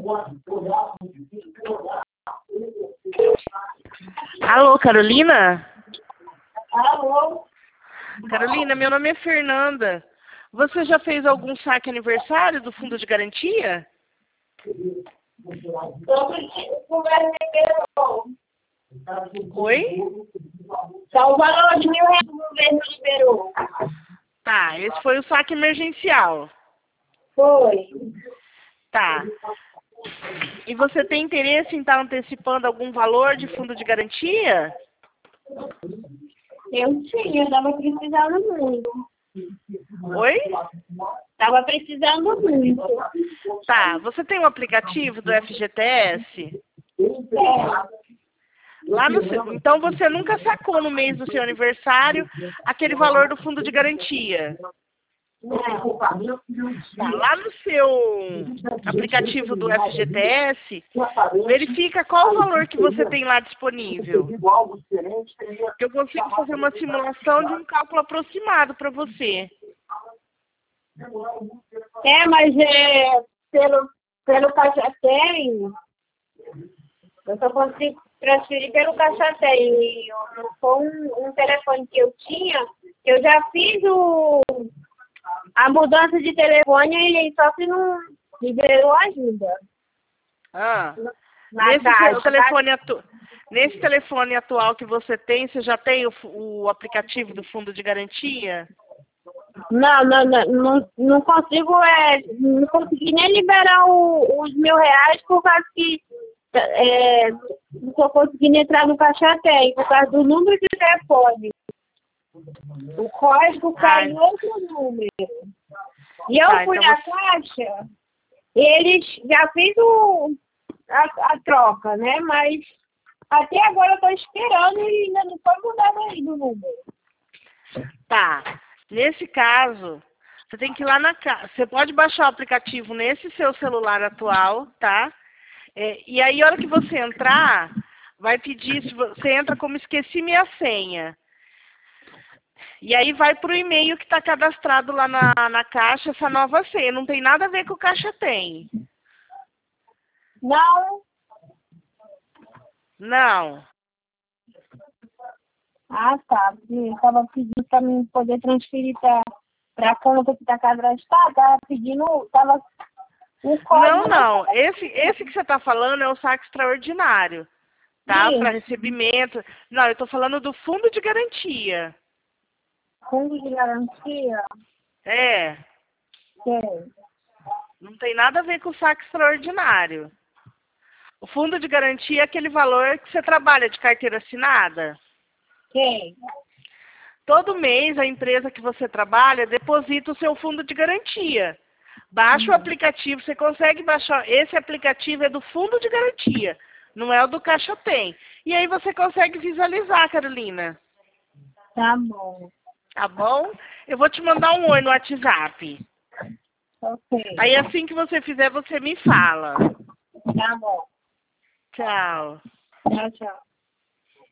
Alô, Carolina? Alô? Carolina, meu nome é Fernanda. Você já fez algum saque aniversário do Fundo de Garantia? Oi? Só o valor de R$ 1.000 que o governo liberou. Tá, esse foi o saque emergencial. Foi. Tá. E você tem interesse em estar antecipando algum valor de fundo de garantia? Eu tinha, eu tava precisando muito. Oi? Tava precisando muito. Tá, você tem um aplicativo do FGTS? É. Lá no seu, então você nunca sacou no mês do seu aniversário aquele valor do fundo de garantia? Tá, lá no seu aplicativo do FGTS, verifica qual o valor que você tem lá disponível. Que eu consigo fazer uma simulação de um cálculo aproximado para você. Mas pelo Caixa Tem, eu só consigo transferir pelo Caixa Tem. Com um telefone que eu tinha, eu já fiz a mudança de telefone, só que não liberou ajuda. Nesse telefone atual que você tem, você já tem o aplicativo do Fundo de Garantia? Não consigo, não consegui nem liberar os R$ 1.000 por causa que não estou conseguindo entrar no Caixa Tem, por causa do número de telefone. O código cai em outro número. E eu fui na Caixa, eles já fiz a troca, né? Mas até agora eu estou esperando e ainda não foi mudado ainda o número. Tá. Nesse caso, você tem que ir lá na casa. Você pode baixar o aplicativo nesse seu celular atual, tá? E aí, a hora que você entrar, vai pedir, se você entra como esqueci minha senha. E aí vai para o e-mail que está cadastrado lá na Caixa, essa nova senha. Não tem nada a ver com o Caixa Tem. Não. Não. Ah, tá. Estava pedindo para mim poder transferir para a conta que está cadastrada. Estava pedindo, o código. Não. Esse que você está falando é o saque extraordinário, tá? Para recebimento. Não, eu estou falando do Fundo de Garantia. Fundo de Garantia? É. Sim. Não tem nada a ver com o saque extraordinário. O Fundo de Garantia é aquele valor que você trabalha de carteira assinada. Sim. Todo mês a empresa que você trabalha deposita o seu fundo de garantia. Baixa o aplicativo, você consegue baixar. Esse aplicativo é do Fundo de Garantia, não é o do Caixa Tem. E aí você consegue visualizar, Carolina. Tá bom. Tá bom? Eu vou te mandar um oi no WhatsApp. Ok. Aí assim que você fizer, você me fala. Tá bom. Tchau. Tchau, tchau.